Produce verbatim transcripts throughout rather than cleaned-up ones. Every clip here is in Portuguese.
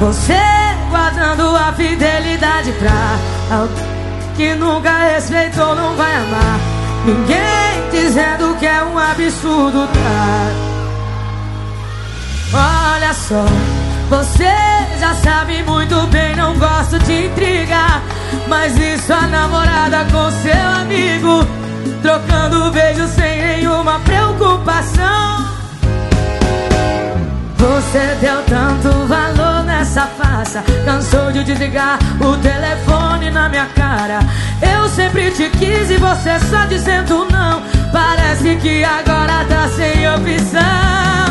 Você guardando a fidelidade pra alguém que nunca respeitou, não vai amar. Ninguém dizendo que é um absurdo, tá? Olha só, você já sabe muito bem, não gosto de intriga, mas isso a namorada com seu amigo, trocando beijos sem nenhuma preocupação. Você deu tanto valor nessa farsa, cansou de desligar o telefone na minha cara. Eu sempre te quis e você só dizendo não. Parece que agora tá sem opção.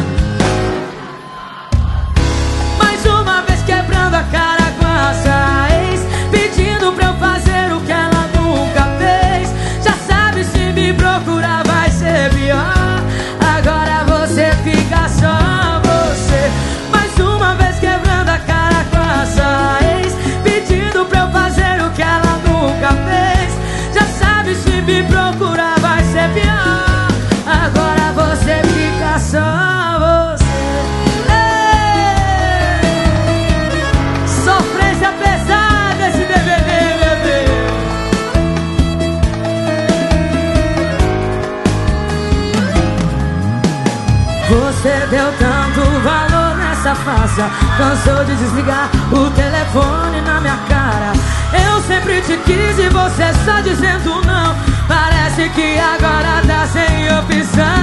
Mais uma vez quebrando a cara com essa ex, pedindo pra eu fazer o que ela nunca fez. Já sabe, se me procurar vai ser pior. Agora você fica só. Mais uma vez quebrando a cara com essa ex, pedindo pra eu fazer o que ela nunca fez. Já sabe, se me procurar vai ser pior. Agora você fica só você. Ei! Sofrência pesada esse D V D, bebê. Você deu tanto valor nessa farsa, cansou de desligar o telefone na minha cara. Eu sempre te quis e você só dizendo não. Parece que agora tá sem opção.